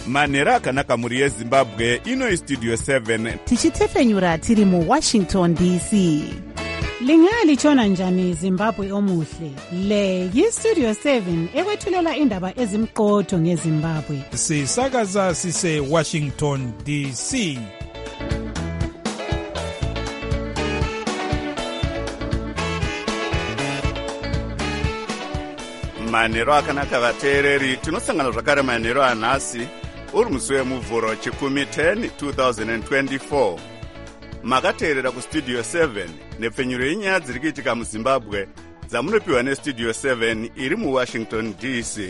manhero akanaka mhuri yezimbabwe. Ino istudio 7 tichitefenyura tiri muWashington DC. Lingalitshona njani Zimbabwe omuhle? Le yistudio 7 ekwethulela indaba ezimqotho ngeZimbabwe. Sisakaza sise Washington DC. manhero akanaka vateereri, tinosangana zvakare manhero anhasi uri musi wemuvhuro chikumi 10 2024. Makateerera kustudio 7 nepfenyuro yenyaya dziri kuitika muzimbabwe dzamunopiwa nestudio 7 iri muWashington DC.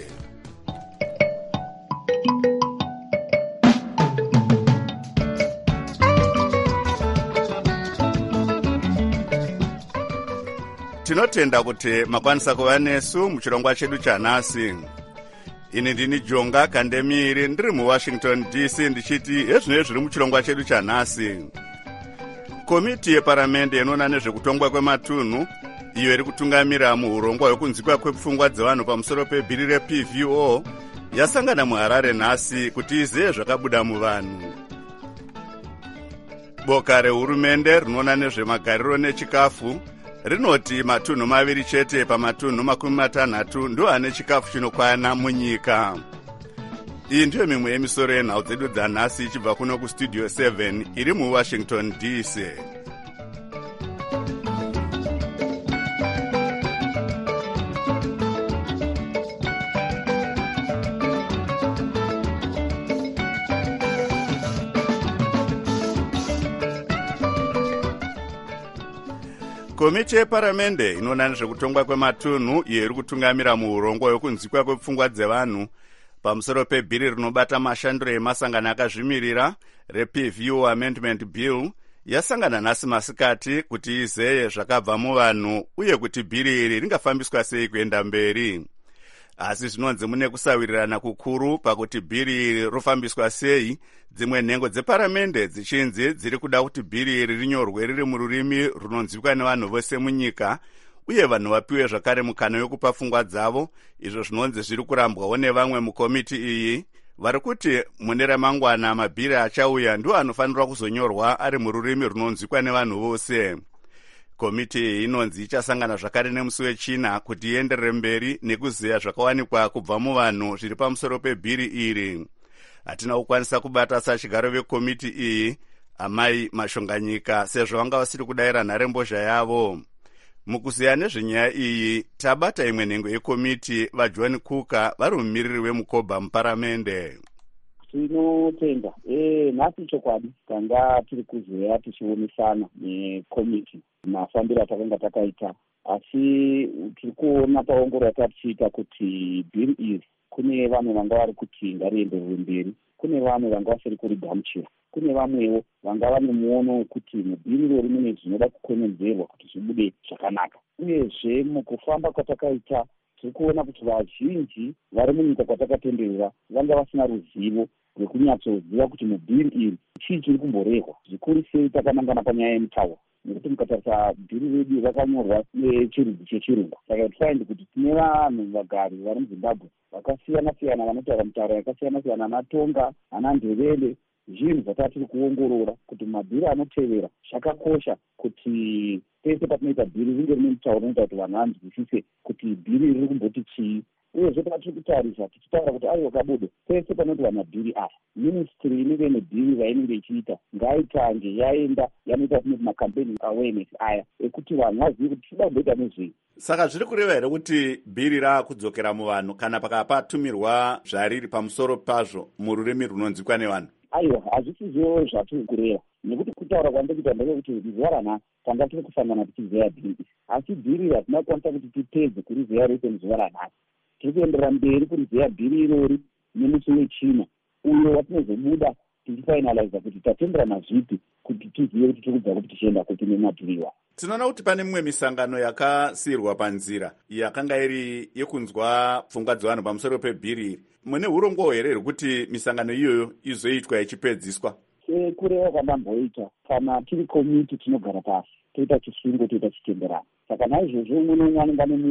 Tinotenda kuti makwanisa kuva nesu muchirongwa chedu chanhasi. Ini ndini Jonga Kandemiri ndiri muWashington DC ndichiti ezvinenge zviri muchirongwa chedu chanhasi. Komiti yeparamende inoona nezvekutongwa kwematunhu iyo iri kutungamira muurongwa hwekunzwikwa kwepfungwa dzevanhu pamusoro pebhiri rePVO yasangana muHarare nhasi kuti izive zvakabuda muvanhu. Boka rehurumende rinoona nezvemagariro nechikafu rinoti matunhu maviri chete pamatunhu 60 ndo ane chikafu chinokwana munyika. Iyi ndiyo mimwe yemisoro yenhau dzedu dzanhasi ichibva kuno kustudio 7 iri muWashington DC. Komiti yeparamende inoona nezvekutongwa kwematunhu iyo iri kutungamira muurongwa hwekunzwikwa kwepfungwa dzevanhu pamusoro pebhiri rinobata mashandiro emasangano akazvimirira rePVO Amendment Bill yasangana nhasi masikati kuti izeye zvakabva muvanhu uye kuti bhiri iri ringafambiswa sei kuenda mberi. Asi zvinonzi mune kusawirirana kukuru pakuti bhiri iri rofambiswa sei, dzimwe nhengo dzeparamende dzichinzi dziri kuda kuti bhiri iri rinyorwe riri mururimi runonzwikwa nevanhu vose munyika uye vanhu vapiwe zvakare mukana wekupa pfungwa dzavo, izvo zvinonzi zviri kurambwawo nevamwe mukomiti iyi vari kuti mune ramangwana mabhiri achauya ndiwo anofanirwa kuzonyorwa ari mururimi runonzwikwa nevanhu vose. Komiti iyi inonzi ichasangana zvakare nemusi wechina kuti ienderere mberi nekuziya zvakawanikwa kubva muvanhu zviri pamusoro pebhiri iri. Hatina kukwanisa kubata sachigaro vekomiti iyi Amai Mashonganyika sezvo vanga vasiri kudayira nharembozha yavo. Mukuziya nezvenyaya iyi tabata imwe nhengo yekomiti vaJohn Kuka vari mumiriri wemuKobha muparamende. Tinotenda nhasi chokwadi tanga tiri kuzoya tichionesana nekomiti mafambiro atakanga takaita, asi tiri kuona paongoro yatatichiita kuti bhiri iri kune vamwe vanga vari kuti ngarienderere mberi, kune vamwe vanga vasiri kurigamuchira, kune vamwewo vanga vane muono wekuti mubhiri irori mune zvinoda kukwenenzverwa kuti zvibude zvakanaka. Uyezve mukufamba kwatakaita tiri kuona kuti vazhinji vari munyika kwatakatenderera vanga vasina ruzivo rwekunyatsoziva kuti mubhiri iri chii chiri kumborehwa. Zvikuru sei takanangana panyaya yemutauro, nekuti mukatarisa bhiri redu rakanyorwa nechirudzi chechirungu. Saka tifaindi kuti tine vanhu vagari vari muZimbabwe vakasiyana-siyana vanotaura mitauro yakasiyana-siyana, ana Tonga, ana Ndebele. Zvinhu zvatatiri kuongorora kuti mabhiri anotevera zvakakosha kuti pese patinoita bhiri ringe rine mutauro unoita kuti vanhu vanzwisise kuti bhiri riri kumboti chii. Uyezve patiri kutarisa tichitaura kuti aiwa kabudo pese panoitwa mabhiri aya, ministry inenge ine bhiri rainenge ichiita ngaitange yaenda yanoita kuti makampeni awareness aya ekuti vanhu vazive kuti tinoda kuita nezvei. Saka zviri kureva here kuti bhiri raakudzokera muvanhu kana pakapatumirwa zvariri pamusoro pazvo mururimi runonzwikwa nevanhu? Aiwa, hazvisizvo zvatiri kureva, nekuti kutaura kwandikuita ndekekuti zuva ranhasi tanga tiri kusangana tichizeya bhiri, asi bhiri hatina kukwanisa kuti tipedze kurizeya rese muzuva ranhasi. Tiri kuenderera mberi kurizeya bhiri irori nemusi wechina uyo watinozobuda tichifinaliza kuti tatenderana zvipi kuti tizive kuti tiri kubva kuti tichienda kuti nemabhiriwa. Tinoona kuti pane mimwe misangano yakasiyirwa panzira yakanga iri yekunzwa pfungwa dzevanhu pamusoro pebhiri iri. Mune urongwa here hwekuti misangano iyoyo izoitwa ichipedziswa? Kureva kwandamboita kana tiri komiti tinogara pasi toita chisungo toita chitenderano. Saka naizvozvo umwe neumwe anenge ane muono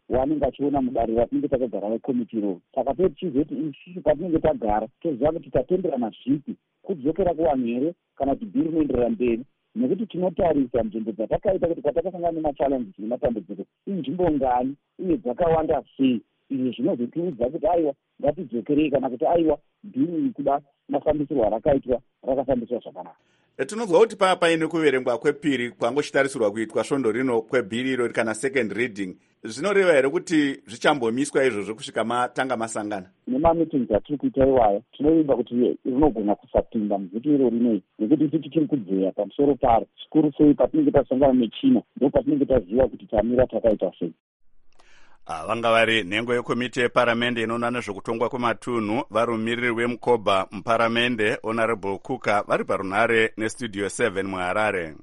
wanenge achiona mudare ratinenge takagara vekomiti iroro. Saka tichizoti isusu patinenge tagara toziva kuti tatenderana zvipi kudzokera kuvanhu here kana kuti bhiri rinoenderera mberi, nekuti tinotarisa nzvimbo dzatakaita kuti kwatakasangana nemachallenges nematambudziko inzvimbo ngani uye dzakawanda sei. Izvi zvinozotiudza kuti aiwa ngatidzokerei kana kuti aiwa bhiri kuda mafambisirwo arakaitwa rakafambiswa zvakanaka. Tinonzwa kuti paine kuverengwa kwepiri kwangochitarisirwa kuitwa svondo rino kwebhiri iro kana second reading. Zvinoreva here kuti zvichambomiswa izvozvo kusvika matanga masangana? Nemameetings atiri kuita iwaya tinovimba kuti rinogona kusapinda muvhiki iro rinei, nekuti titi tiri kudzeya pamusoro paro. Zvikuru sei patinenge tasangana nechina ndo patinenge taziva kuti tamira takaita sei. Vanga vari nhengo yekomiti yeparamende inoona nezvekutongwa kwematunhu vari mumiriri weMukoba muparamende Honorable Kuka vari parunhare nestudio 7 muHarare.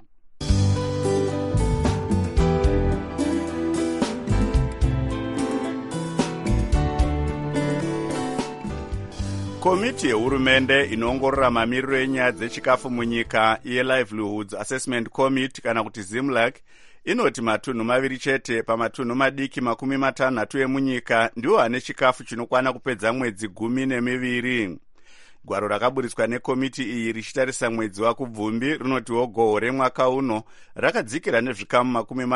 Komiti yehurumende inoongorora mamiriro enyaya dzechikafu munyika yeLivelihoods Assessment Committee kana kuti ZIMLAC inoti matunhu maviri chete pamatunhu madiki 60 emunyika ndiwo ane chikafu chinokwana kupedza mwedzi 12. Gwaro rakaburitswa nekomiti iyi richitarisa mwedzi waKubvumbi rinotiwo gohwo remwaka uno rakadzikira nezvikamu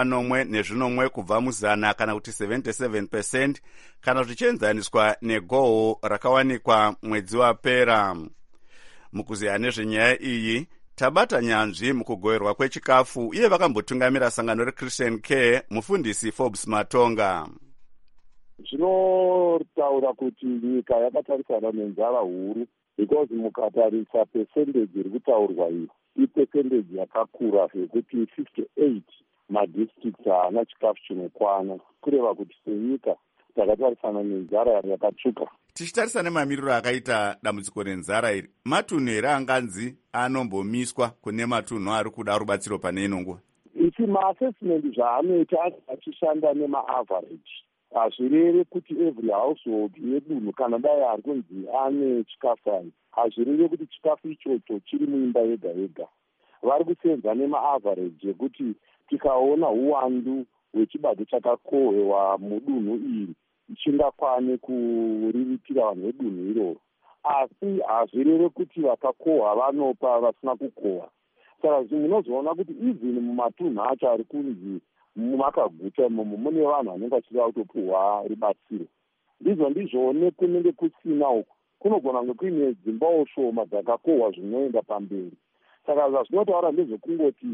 40 kubva muzana kana kuti 77% kana zvichienzaniswa negohwo rakawanikwa mwedzi wapera. Mukuziya nezvenyaya iyi tabata nyanzvi mukugoverwa kwechikafu uye vakambotungamira sangano reChristian Care mufundisi Forbes Matonga. Zvinotaura kuti nyika yakatarisana nenzara huru because mukatarisa percentage iri kutaurwa iyi ipercentage yakakura zvekuti 58 madistricts haana chikafu chinokwana, kureva kuti senyika takatarisana nenzara yakatsvuka. Tichitarisa nemamiriro akaita dambudziko renzara iri, matunhu here anganzi anombomiswa kune matunhu ari kuda rubatsiro pane ino nguva? Isi maassessment zvaanoita achishanda nemaaverage, hazvireve kuti every household yedunhu kana dai ari kunzi ane chikafu ani, hazvireve kuti chikafu ichocho chiri muimba yega yega. Vari kusenza nemaaverage yekuti tikaona uwandu hwechibage chakakohwewa mudunhu iri chingakwane kuriritira vanhu vedunhu iroro, asi hazvireve kuti vakakohwa vanopa vasina kukohwa. Saka munozoona kuti even mumatunhu acho ari kunzi mumakaguta imomo mune vanhu vanenge vachida kutopuhwa rubatsiro. Ndizvo kunenge kusina uku kunogona kunge kuine dzimbawo shoma dzakakohwa zvinoenda pamberi. Saka zvazvinotaura ndezvekungoti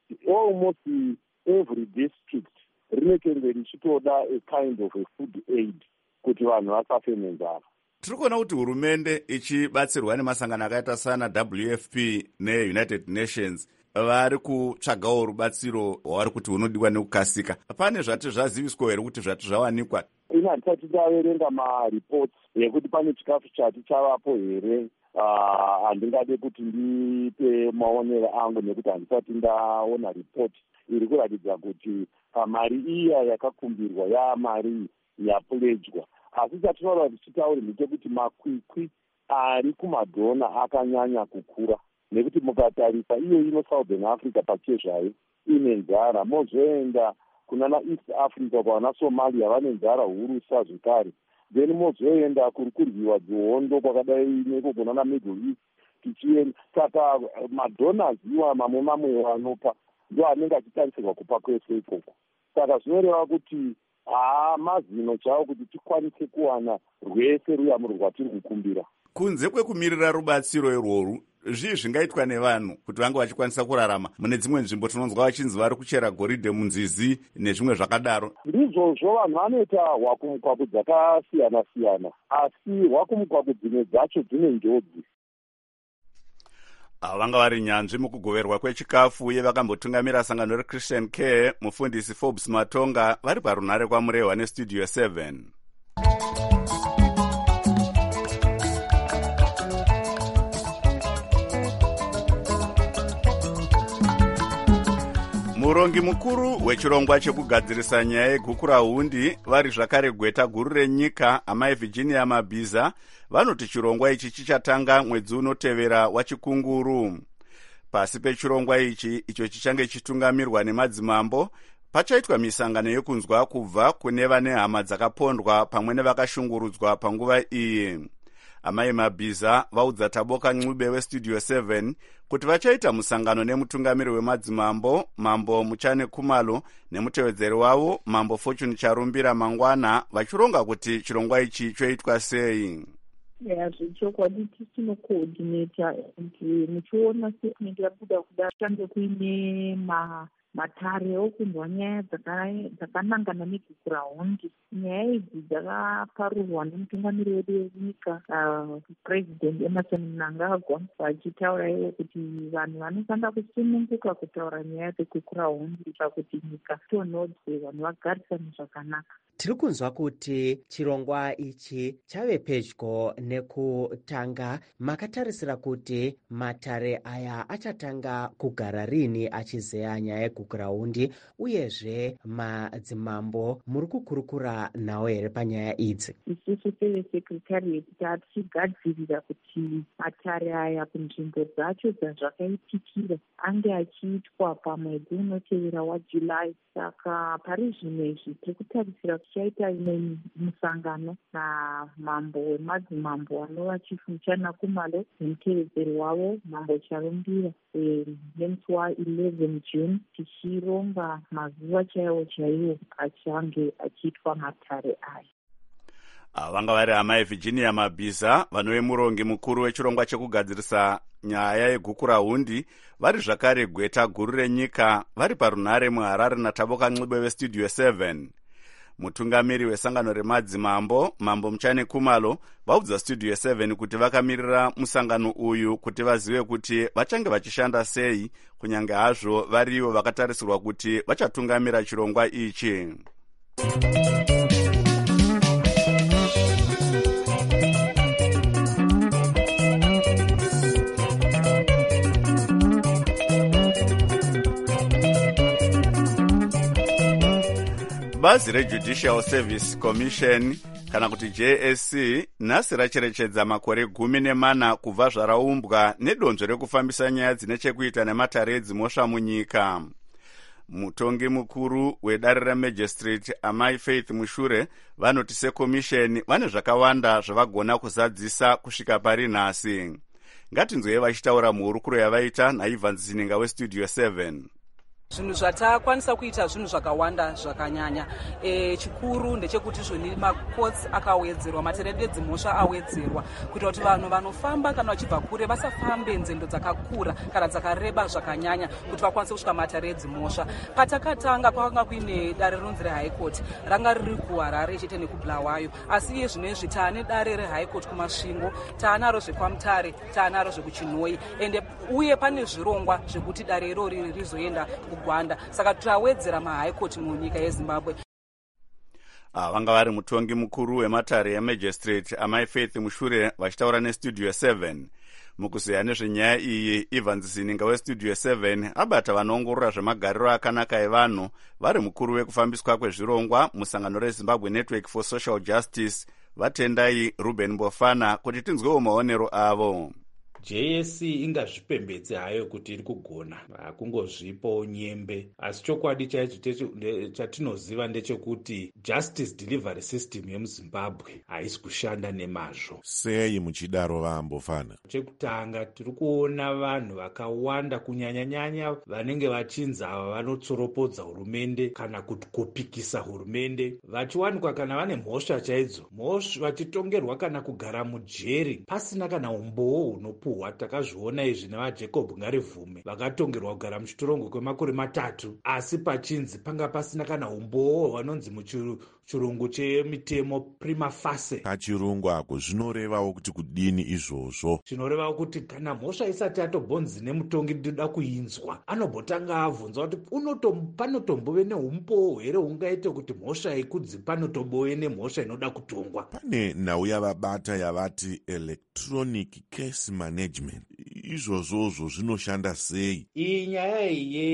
almost every district rinenge richitoda a kind of a food aid kuti vanhu vasafe nenzara. Tiri kuona kuti hurumende ichibatsirwa nemasangano akaita sana WFP neUnited Nations vari kutsvagawo rubatsiro hwavari kuti hunodiwa nekukasika. Pane zvati zvaziviswa here kuti zvati zvawanikwa? Ina hatisati taverenga mareports yekuti pane chikafu chati chavapo here. Handingade kuti ndipe maonero angu nekuti handisati ndaona report iri kuratidza kuti mari iya yakakumbirwa yamari yapuledzwa. Asi chatinoda tichitaure ndechekuti makwikwi ari kumadhona akanyanya kukura, nekuti mukatarisa iyo ino Southern Africa pachezvayo ine nzara, mozoenda kunana East Africa kwana Somalia vane nzara huru zvakare, then mozoenda kuri kuryiwa dzihondo kwakadai neko kunana Middle East tichienda. Saka madonors iwa mamwe vanopa ndo anenge achitarisirwa kupa kwese ikoko. Saka zvinoreva kuti mazino chavo kuti tikwanise kuwana rwese ruyamo rwatiri kukumbira. Kunze kwekumirira rubatsiro irworwu, zvii zvingaitwa nevanhu kuti vange vachikwanisa kurarama mune dzimwe nzvimbo tinonzwa vachinzi vari kuchera goridhe munzizi nezvimwe zvakadaro? Ndizvozvo vanhu vanoita hwakumukwaku dzakasiyana siyana, asi hwakumukwaku dzimwe dzacho dzine njodzi. Vanga vari nyanzvi mukugoverwa kwechikafu uye vakambotungamira sangano reChristian Care mufundisi Forbes Matonga vari parunhare kwamurehwa nestudio 7. Murongi mukuru wechirongwa chekugadzirisa nyaya yegukurahundi vari zvakare gweta guru renyika amai Virginia Mabhiza vanoti chirongwa ichi chichatanga mwedzi unotevera wachikunguru. Pasi pechirongwa ichi icho chichange chitungamirwa nemadzimambo pachaitwa misangano yekunzwa kubva kune vane hama dzakapondwa pamwe nevakashungurudzwa panguva iyi. Amai Mabhiza vaudza Taboka Ncube weStudio 7 kuti vachaita musangano nemutungamiri wemadzimambo Mambo Muchane Khumalo nemutevedzeri wavo Mambo Fortune Charumbira mangwana vachironga kuti chirongwa ichi choitwa sei. Zvechokwadi tinokoordinata muchiona sekunenge yabuda kuda tange kuine matare okunzwa nyaya dzakanangana negukurahundi. Nyaya idzi dzakaparurwa nemutungamiri wedu wenyika President Emmerson Mnangagwa vachitaura ivo kuti vanhu vanofanira kusununguka kutaura nyaya dzegukurahundi kuitira kuti nyika tonhodzwe vanhu vagarisane zvakanaka. Tiri kunzwa kuti chirongwa ichi chave pedyo nekutanga. Makatarisira kuti matare aya achatanga kugara rini achizeya nyaya yegukurahundi, uyezve madzimambo muri kukurukura nawo here panyaya idzi? Isusu sevesekretarieti tichigadzirira kuti matare aya kunzvimbo dzacho dzazvakaitikira ange achiitwa pamwedzi unotevera waJulayi. Saka pari zvino izvi tiri kutarisira tichaita imwe musangano namambo wemadzimambo anova Chifu Muchana Khumalo nemutevedzeri wavo Mambo Charumbira nemusi wa11 June tichironga mazuva chaiwo achange achiitwa matare aya. Vanga vari amai Virginia Mabhiza vanove murongi mukuru wechirongwa chekugadzirisa nyaya yegukurahundi, vari zvakare gweta guru renyika, vari parunhare muHarare naTaboka Ncube weStudio 7. Mutungamiri wesangano remadzimambo Mambo Muchane Khumalo vaudza Studio 7 kuti vakamirira musangano uyu kuti vazive kuti vachange vachishanda sei, kunyange hazvo varivo vakatarisirwa kuti vachatungamira chirongwa ichi. Bazi reJudicial Service Commission kana kuti JSC nhasi racherechedza makore 14 kubva zvaraumbwa nedonzvo rekufambisa nyaya dzine chekuita nematare edzimhosva munyika. Mutongi mukuru wedare remagistrate Amai Faith Mushure vanoti sekomisheni vane zvakawanda zvavagona kuzadzisa kusvika pari nhasi. Ngatinzwei vachitaura muhurukuro yavaita naIvans Zininga weStudio 7. Zvinhu zvatakwanisa kuita zvinhu zvakawanda zvakanyanya. Chikuru ndechekuti zvoni makotsi akawedzerwa, matare edzimhosva awedzerwa kuitira kuti vanhu vanofamba kana vachibva kure vasafambe nzendo dzakakura kana dzakareba zvakanyanya kuti vakwanise kusvika matare edzimhosva. Patakatanga kwanga kuine dare rinonzi reHigh Court ranga riri kuHarare chete nekuBulawayo, asi iye zvinezvi taane dare reHigh Court kuMasvingo, taanaro zvekwaMutare, taanaro zvekuChinhoyi, uye pane zvirongwa zvekuti dare irori rizoenda kuGwanda. Saka tawedzera maHigh Court munyika yeZimbabwe. Vanga vari mutongi mukuru wematare emagistrate Amai Faith Mushure vachitaura neStudio 7. Mukuzeya nezvenyaya iyi, Evans Zininga weStudio 7 abata vanoongorora zvemagariro akanaka evanhu, vari mukuru wekufambiswa kwezvirongwa musangano reZimbabwe Network for Social Justice, vatendai Ruben Mbofana kuti tinzwewo maonero avo. JSC ingazvipembedze hayo kuti iri kugona, hakungozvipo nyembe, asi chokwadi chaicho chatinoziva ndechekuti justice delivery system yemuZimbabwe haisi kushanda nemazvo. Sei muchidaro Mbofana? Chekutanga tiri kuona vanhu vakawanda kunyanya-nyanya vanenge vachinzi ava vanotsoropodza hurumende kana kuti kupikisa hurumende, vachiwanikwa kana vane mhosva chaidzo, vachitongerwa kana kugara mujeri pasina kana umboo hunopu. Takazviona izvi navaJacob Ngarivume vakatongerwa kugara muchitorongo kwemakore 3, asi pachinzi panga pasina kana umboo vanonzi muchirungu chemitemo prima facie. Pachirungu ako zvinorevawo kuti kudini izvozvo? Zvinorevawo kuti kana mhosva isati atobvonzi nemutongi ndinoda kuinzwa, anobhotanga abvunza kuti panotombove neumboo here ungaite kuti mhosva ikudzi panotombove nemhosva inoda kutongwa. Pane nhau yavabata yavati electronic case management, izvozvozvo zvinoshanda sei? Iyi nyaya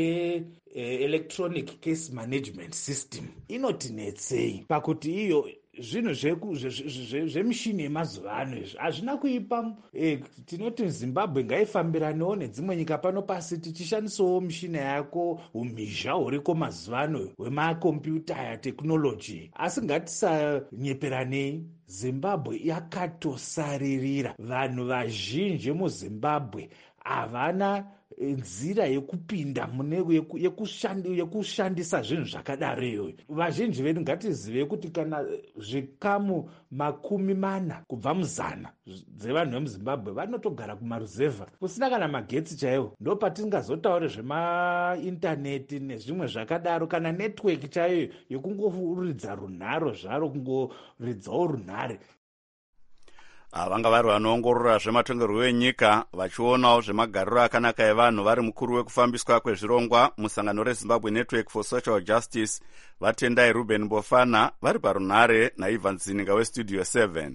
ye electronic case management system inotinetsei pakuti iyo zvinhu zvemishini yemazuva ano izvi hazvina kuipa. Tinoti Zimbabwe ngaifambiranewo nedzimwe nyika pano pasi tichishandisawo mishina yako, umhizha huriko mazuva ano hwemakombiyuta yateknoloji. Asi ngatisanyeperanei, Zimbabwe yakatosaririra. Vanhu vazhinji muZimbabwe havana nzira yekupinda yekushandisa zvinhu zvakadaroyo. Vazhinji vedu ngatizive kuti kana zvikamu 40 kubva muzana dzevanhu vemuzimbabwe vanotogara kumaruzevha kusina kana magetsi chaiwo. Ndo patingazotaure zvemaintaneti nezvimwe zvakadaro, kana network chaiyo yekungoridza runharo zvaro, kungoridzawo runhare. Vanga vari vanoongorora zvematongerwo enyika vachionawo zvemagariro akanaka evanhu vari mukuru wekufambiswa kwezvirongwa musangano reZimbabwe Network for Social Justice, vatendai Ruben Bofana, vari parunhare naIvan Zininga weStudio 7.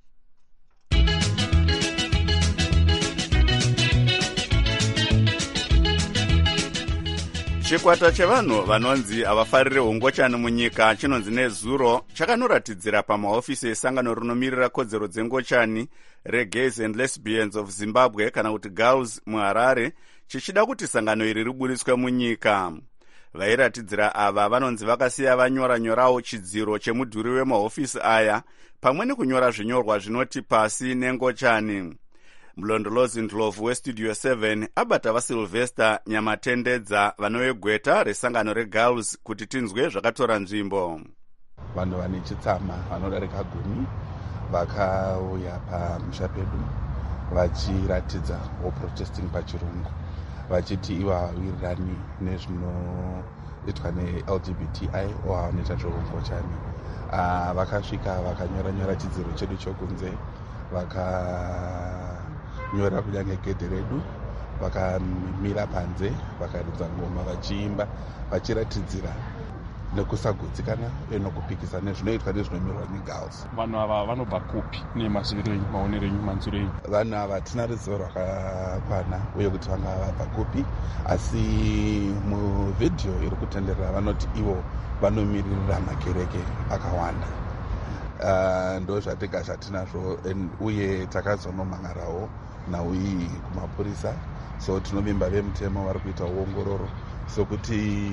Chikwata chevanhu vanonzi havafarire hongochani munyika chinonzi Nezuro chakanoratidzira pamahofisi esangano rinomirira kodzero dzengochani reGays and Lesbians of Zimbabwe kana kuti GALS muHarare, chichida kuti sangano iri riburiswe munyika. Vairatidzira ava vanonzi vakasiya vanyora-nyorawo chidziro chemudhuri wemahofisi aya pamwe nekunyora zvinyorwa zvinoti pasi nengochani. Mlondolozi Ndlovu weStudio 7 abata vaSylvester Nyamatendedza vanovegweta resangano reGALS kuti tinzwe zvakatora nzvimbo. Vanhu vane chitsama vanodarika 10 vakauya pamusha pedu vachiratidza protesting pachirungu, vachiti ivo havawirirani nezvinoitwa neLGBTI vanoita zveungochani. Vakasvika vakanyora-nyora chidziro chedu chokunze, vakanyora kunyange gedhe redu, vakamira panze vakaridza ngoma vachiimba vachiratidzira nekusagutsikana nokupikisa nezvinoitwa nezvinomirwa neGALS. Vanhu ava vanobva kupi nemaziviro enyu, maonero enyu, manzuro enyu? Vanhu ava tina ruzivo rwakakwana uye kuti vanga vabva kupi, asi muvhidhiyo iri kutenderera vanoti ivo vanomiririra makereke akawanda. Ndo zvatenga zvatinazvo uye takazonomhangarawo nauyi kumapurisa, so tinovimba vemutemo vari kuita uongororo sokuti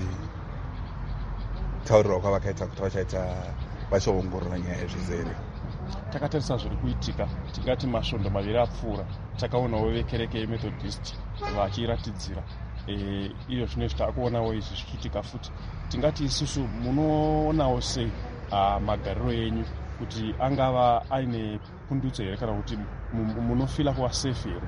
taurira kwavakaita kuti vachaongorora nyaya yezvizere. Takatarisa zviri kuitika, tingati masvondo 2 apfuura takaonawo vekereke yeMethodist vachiratidzira iyo zvinezvi taakuonawo izvi zvichiitika futi. Tingati isusu munoonawo sei magariro enyu kuti angava aine pundutso here kana kuti munofila kuva safe here?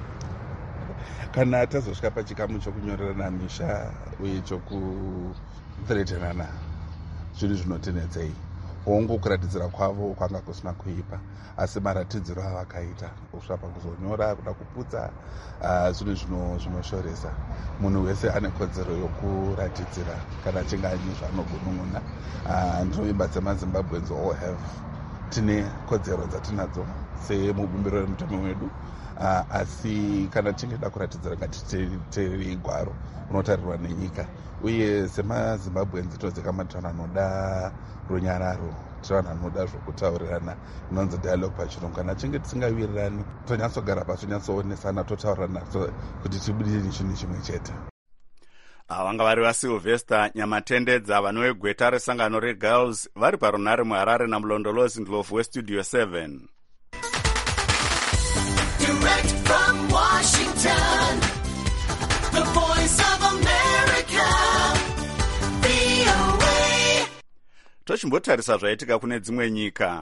Kana tazosvika pachikamu chokunyorerana misha uye chokuthreatenana zvinhu zvinotinetsei, hongu kuratidzira kwavo kwanga kusina kuipa, asi maratidziro avakaita kusvika pakuzonyora kuda kuputsa zvinhu zvinoshoresa. Munhu wese ane kodzero yokuratidzira kana achinge aine zvaanogunun'una. Ndinovimba dzemaZimbabweans all have tine kodzero dzatinadzo semubumbiro remutemo wedu, asi kana tingeda kuratidzira ngatiteerere gwaro unotarirwa nenyika. Uye semaZimbabweans todzika matanhu anoda runyararo, tivanhu vanoda zvokutaurirana, inonzi dialogue pachirungu. Kana chinge tisingawirirani tonyatsogara pasi, tonyatsoonesana, totaurirana kuti tibudire chinhu chimwe chete. Vanga vari vaSylvester Nyamatendedza vanovegweta resangano reGALS vari parunhare muHarare namulondolozi Ndlovu weStudio 7. Direct from Washington, the voice of America, VOA. Tochimbotarisa zvaitika kune dzimwe nyika.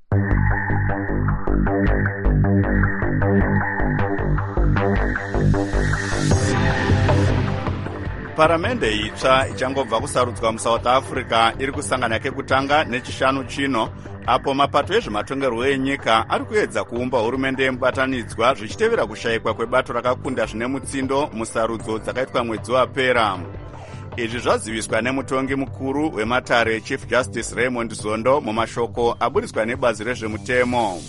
Paramende itsva ichangobva kusarudzwa muSouth Africa iri kusangana kekutanga nechishanu chino, apo mapato ezvematongerwo enyika ari kuedza kuumba hurumende yemubatanidzwa zvichitevera kushayikwa kwebato rakakunda zvine mutsindo musarudzo dzakaitwa mwedzi wapera. Izvi zvaziviswa nemutongi mukuru wematare Chief Justice Raymond Zondo mumashoko aburiswa nebazi rezvemutemo.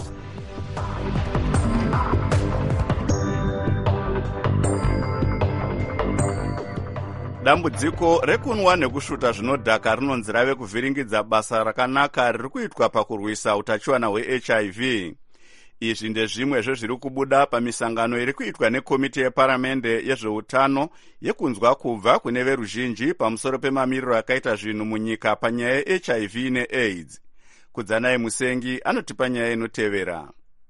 dambudziko rekunwa nekusvuta zvinodhaka rinonzi rave kuvhiringidza basa rakanaka riri kuitwa pakurwisa utachiwana hwehiv. Izvi ndezvimwe zvezviri kubuda pamisangano iri kuitwa nekomiti yeparamende yezveutano yekunzwa kubva kune veruzhinji pamusoro pemamiriro akaita zvinhu munyika panyaya yehiv neaids. Kudzanai Musengi anotipa nyaya inotevera.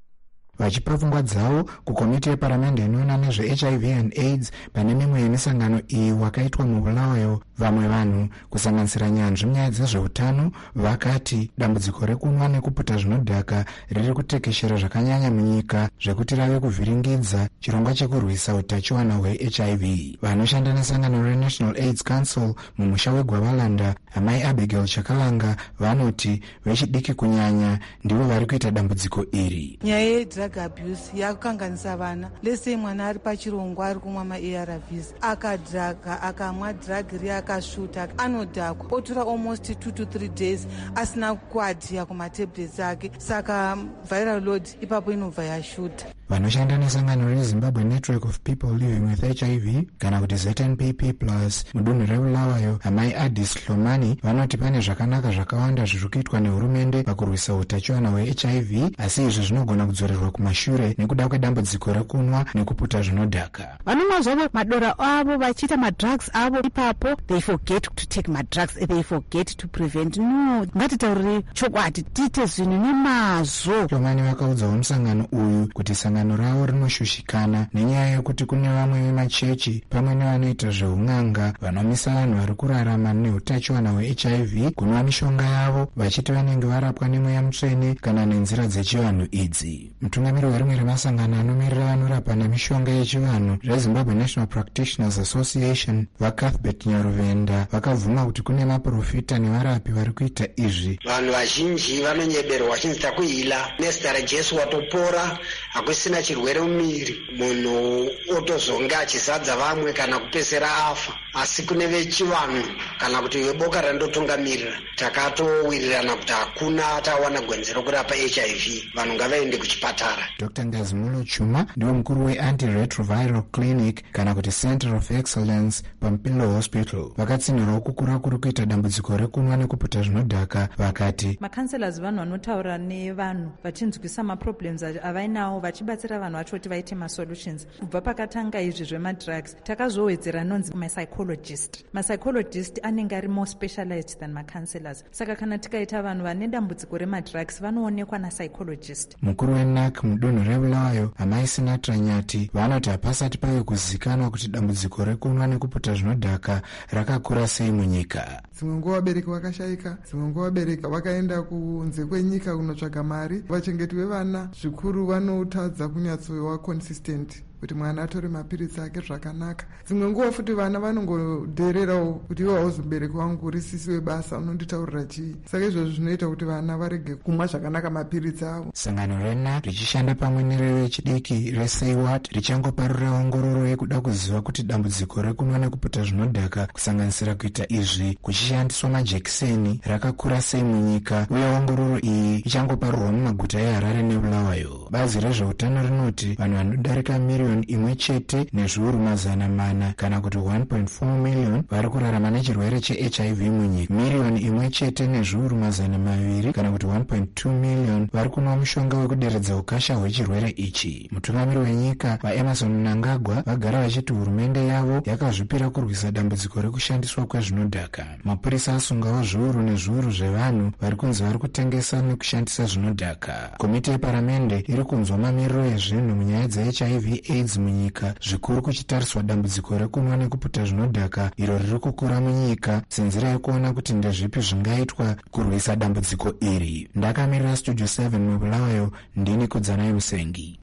Vachipa pfungwa dzavo kukomiti yeparamende inoona nezvehiv and aids pane mimwe yemisangano iyi wakaitwa mubulawayo, vamwe vanhu kusanganisira nyanzvi munyaya dzezveutano vakati dambudziko rekunwa nekuputa zvinodhaka riri kutekeshera zvakanyanya munyika zvekuti rave kuvhiringidza chirongwa chekurwisa utachiwana hwehiv. Vanoshanda nesangano reNational AIDS Council mumusha weGwavalanda, amai Abigail Chakalanga, vanoti vechidiki kunyanya ndivo vari kuita dambudziko iri. Nyaya drug abuse yakukanganisa vana. Lese mwana ari pachirongwa ari kumwa maARVs akadhaga akamwa drug riya akasvuta anodhakwa otora almost 2 to 3 days asina kuadhiya kumatablets ake, saka viral load ipapo inobva yashuta. Vanoshanda nesangano reZimbabwe Network of People Living with HIV kana kuti ZNPP+ mudunhu reBulawayo, amai Addis Hlomani, vanoti pane zvakanaka zvakawanda zviri kuitwa nehurumende pakurwisa utachiwana hweHIV, asi izvi zvinogona kudzorerwa kumashure nekuda kwedambudziko rekunwa nekuputa zvinodhaka. Vanomwa zvavo madora avo vachiita madrugs avo, ipapo they forget to take madrugs, they forget to prevent. No, ngatitaurire chokwadi, tiite zvinhu nemazvo. Hlomani vakaudzawo musangano uyu kuti sangano ravo rinoshushikana nenyaya yekuti kune vamwe vemachechi pamwe nevanoita zveun'anga vanomisa vanhu vari kurarama neutachiwana hweHIV kunwa mishonga yavo vachiti vanenge varapwa nemweya mutsvene kana nenzira dzechivanhu idzi. Mutungamiri werimwe remasangano anomirira vanorapa nemishonga yechivanhu reZimbabwe National Practitioners Association, vaCuthbert Nyaruvenda, vakabvuma kuti kune maprofita nevarapi vari kuita izvi. Vanhu vazhinji vanonyeberwa vachinzi takuhila nezita raJesu watopora, hakusina chirwere mumiri, munhu otozonga achizadza vamwe kana kupesera afa. Asi kune vechivanhu kana kuti veboka randotungamirira takatowirirana kuti hakuna tawana gwenzi rokurapa HIV, vanhu ngavaende kuchipatara. Dr. Ngazimulo Chuma ndiwe mukuru weAntiretroviral Clinic kana kuti Center of Excellence paMpilo Hospital. Vakatsinhirawo kukura kuri kuita dambudziko rekunwa nekuputa zvinodhaka, vakati makanselas vanhu vanotaura nevanhu vachinzwisa maproblems avainawo vachibatsira vanhu vacho kuti vaite masolutions. Kubva pakatanga izvi zvemadrugs takazowedzera anonzi mapsychologist. Mapsychologist anenge ari more specialized than makanselas, saka kana tikaita vanhu vane dambudziko remadrugs vanoonekwa napsychologist. Mukuru weNAC mudunhu reBulawayo, amai Sinatra Nyati, vanoti hapasati pave kuzikanwa kuti dambudziko rekunwa nekuputa zvinodhaka rakakura sei munyika. Dzimwe nguva vabereki vakashayika, dzimwe nguva vabereki vakaenda kunze kwenyika kunotsvaga mari. Vachengeti vevana zvikuru vanotadza kunyatsova consistent kuti mwana atore mapiritsi ake zvakanaka. Dzimwe nguva futi vana vanongodhererawo kuti iwe hauzi mubereki wangu, uri sisi webasa, unonditaurira chii. Saka izvozvo zvinoita kuti vana varege kumwa zvakanaka mapiritsi avo. Sangano reNAC richishanda pamwe nerevechidiki reSaywat richangoparura ongororo yekuda kuziva kuti dambudziko rekunwa nekuputa zvinodhaka kusanganisira kuita izvi kuchishandiswa majekiseni rakakura sei munyika, uye ongororo iyi ichangoparurwa mumaguta eHarare neBulawayo. Bazi rezveutano rinoti vanhu vanodarika miliyoni imwe chete nezviuru 400 kana kuti 1.4 million vari kurarama nechirwere cheHIV munyika. Miliyoni imwe chete nezviuru 200 kana kuti 1.2 million vari kunwa mushonga wekuderedza ukasha hwechirwere ichi. Mutungamiri wenyika vaEmerson Mnangagwa vagara vachiti hurumende yavo yakazvipira kurwisa dambudziko rekushandiswa kwezvinodhaka. Mapurisa asungawo zviuru nezviuru zvevanhu vari kunzi vari kutengesa nekushandisa zvinodhaka. Komiti yeparamende iri kunzwa mamiriro ezvinhu munyaya dzeHIV AIDS munyika, zvikuru kuchitariswa dambudziko rekunwa nekuputa zvinodhaka iro riri kukura munyika senzira yekuona kuti ndezvipi zvingaitwa kurwisa dambudziko iri. Ndakamirira Studio 7 muBulawayo, ndini Kudzanai Musengi.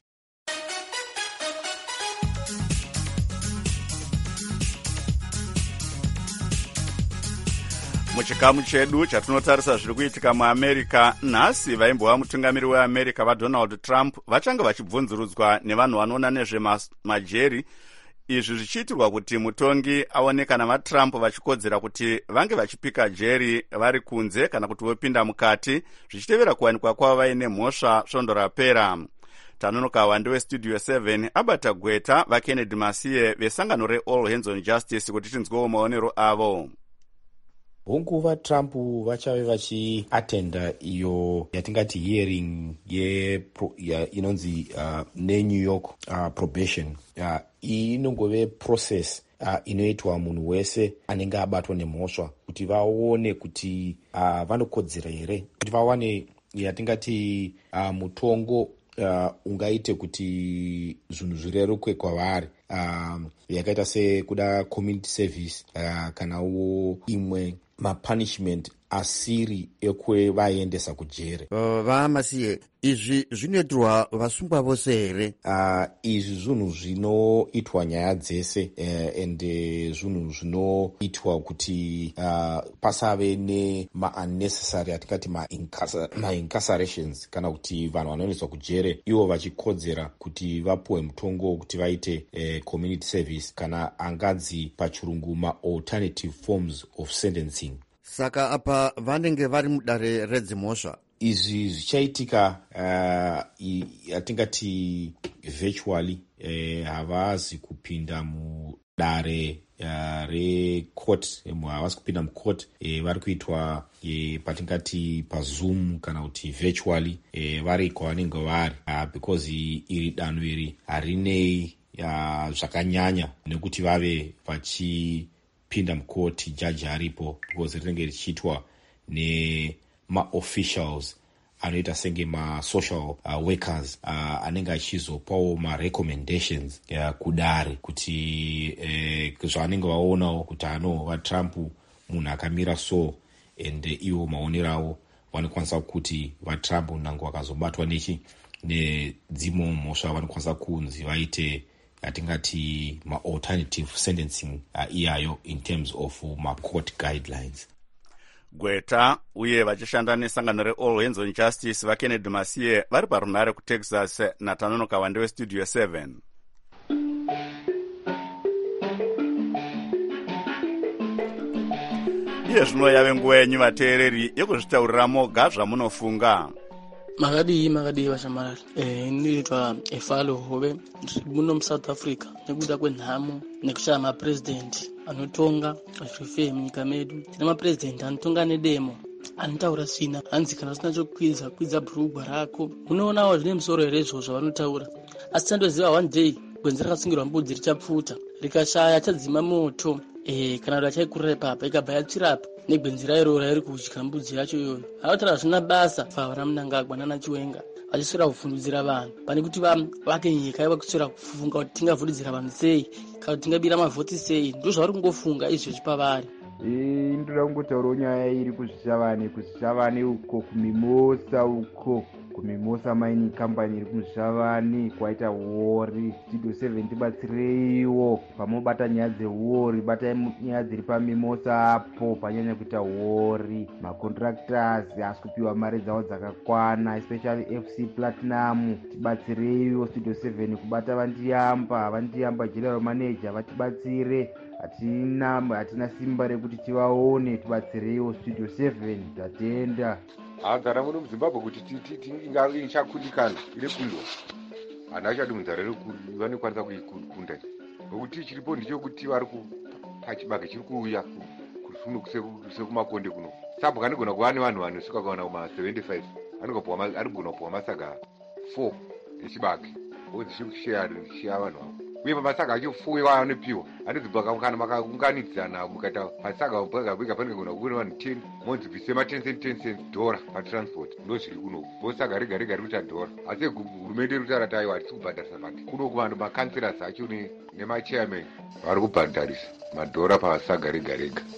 Muchikamu chedu chatinotarisa zviri kuitika muAmerica nhasi, vaimbova mutungamiri weAmerica vaDonald Trump vachanga vachibvunzurudzwa nevanhu vanoona nezvemajeri, izvi zvichiitirwa kuti mutongi aone kana vaTrump vachikodzera kuti vange vachipika jeri vari kunze kana kuti vopinda mukati, zvichitevera kuwanikwa kwavo vaine mhosva svondo rapera. tanonoka wande westudio 7 abata gweta vakennedy masiye vesangano reall hands on justice kuti tinzwewo maonero avo. hunguva trump vachave vachiatenda iyo yatingati hearing inonzi nenew york probation. Iyi inongove process inoitwa munhu wese anenge abatwa nemhosva kuti vaone kuti vanokodzera here kuti vawane yatingati mutongo ungaite kuti zvinhu zvirerukwe kwavari, yakaita sekuda community service kanawo imwe mapunishment asiri ekwevaendesa kujere. Vamasiye, izvi zvinoitirwa vasungwa vose here? Izvi zvinhu zvinoitwa nyaya dzese ende zvinhu zvinoitwa kuti pasave nema-unnecessary atingati ma-incarcerations kana kuti vanhu vanoendeswa kujere ivo vachikodzera kuti vapuwe mutongo kuti vaite community service kana anganzi pachirungu ma-alternative forms of sentencing. Saka apa vanenge vari mudare redzimhosva. Izvi zvichaitika atingati virtually, havazi kupinda mudare recourt, havasi kupinda mucourt, vari kuitwa patingati pazoom kana kuti virtually, vari kwavanenge vari because iri danho iri harinei zvakanyanya nekuti vave vachipinda mukoti jaji aripo, because rinenge richiitwa nema-officials anoita senge ma-social workers anenge achizopawo ma-recommendations kudare kuti zvavanenge vaonawo kuti vatrump munhu akamira so and ivo maonero avo vanokwanisa kuti vatrump nange vakazobatwa nedzimwe mhosva vanokwanisa kunzi vaite atingati ma-alternative sentencing iyayo in terms of ma-court guidelines. Gweta uye vachishanda nesangano reall hands on justice vakennedy masiye vari parunare kutexas natanonoka wande westudio 7. iye zvino yave nguva yenyu vateereri yekuzvitaurira moga zvamunofunga. makadii vashamarari. Ndinoitwa Efalo Hove, ndiri muno muSouth Africa nekuda kwenhamo nekushaya mapresident anotonga zvirife munyika medu. Tina mapresident anotonga nedemo, anotaura svina, hanzi kana usina chokwidza bhurugwa rako. Unoonawo zvine musoro here izvozvo vanotaura, asi tandoziva one day gwenzi rakasungirwa mbudzi richapfuta, rikashaya chadzima moto, kana kuti achaikurira ipapa ikabva yatsvirapa negwenzi rairo rairi kudya mbudzi yacho iyoyo. Havataura zvina basa vava ramunangagwa nana Chiwenga vachiswera kufundudzira vanhu pane kuti vake nyika iva kuswera kufunga kuti tingavhuridzira vanhu sei kana kuti tingabira mavhoti sei. Ndo zvavari kungofunga izvozvi pavari. Ndoda kungotaurawo nyaya iri kuzvishavane uko kumimosa uko kumimosa mining company iri kuzvishavane kwaita wori. Studio 7 tibatsireiwo pamobata nyaya dzewori, batai nyaya dziri pamimosa apo panyanya kuita wori. Macontractors hasi kupiwa mari dzavo dzakakwana, especially FC Platinum. Tibatsireiwo Studio 7 kubata vandiyamba general manager vatibatsire. Hatina simba rekuti tivaone, tibatsireiwo Studio 7 tatenda. Nzara muno muZimbabwe kuti ichakundikana iri kundwa hana achadi munzara vanokwanisa kuikunda, nokuti chiripo ndechekuti vari pachibage chiri kuuya sekumakonde kuno. Sabhuka anogona kuva nevanhu vanosvika kuwana kuma75 anogona kupuwa masaga 4 echibage onzi chikusheya vanhu avo, uye pamasaga achifuwiwa anopiwa anodzibva kana makaunganidzana mukaita masaga bwega panenge gona kuona vanhu 10 monzi bvisema 10 cents $10 patransport. Ndo zviri kuno bosaga rega riri kuita $. Asi hurumende iri kutaura taiwa hatisi kubhadharisa bhati kuno kuvanhu makanselas acho nemachairman vari kubhadharisa $. Pasaga rega.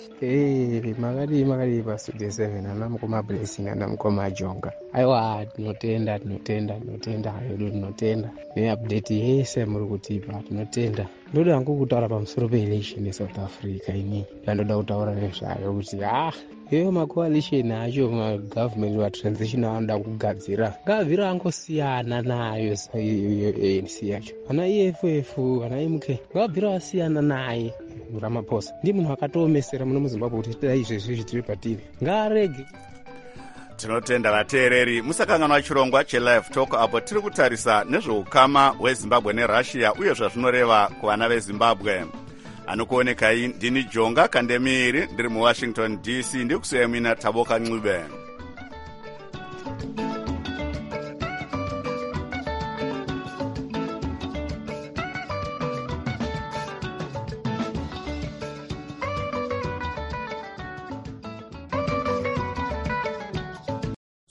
Makadii paStudio 7 ana mukoma Blessing ana mukoma Jonga. Aiwa tinotenda hedu tinotenda neupdate yese muri kutipa tinotenda. Ndoda hangu kutaura pamusoro peelection eSouth Africa ini. Ndoda kutaura nezvayo kuti iyo macoalition acho magovernment watransition anoda kugadzira ngavhira angosiyana nayo ANC yacho. Ana EFF ana MK ngavhira wasiyana naye. Ramaphosa ndi munhu akatoomesera muno muZimbabwe kuti dai izvezvi zvitiri patiri ngarege. tinotenda vateereri musakanganwa chirongwa chelive talk apo tiri kutarisa nezveukama hwezimbabwe nerussia uye zvazvinoreva kuvana vezimbabwe. Anokuonekai ndini Jonga Kandemiri ndiri muwashington DC ndikusiyemina Taboka Ncube.